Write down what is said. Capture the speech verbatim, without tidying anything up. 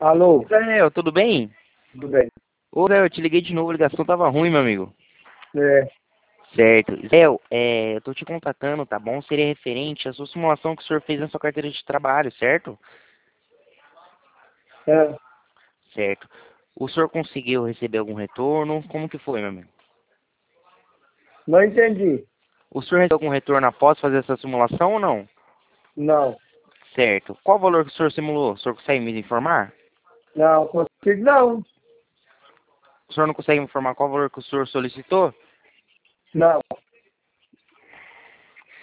Alô, Zé, tudo bem? tudo bem? Ô, Zé, eu te liguei de novo, a ligação tava ruim, meu amigo. É, Certo. Zé, é, eu tô te contatando, tá bom? Seria referente à sua simulação que o senhor fez na sua carteira de trabalho, certo? é, Certo. O senhor conseguiu receber algum retorno? Como que foi, meu amigo? não entendi. O senhor recebeu algum retorno após fazer essa simulação ou não? Não, Certo. Qual o valor que o senhor simulou? O senhor consegue me informar? não consigo não, O senhor não consegue me informar qual o valor que o senhor solicitou? não.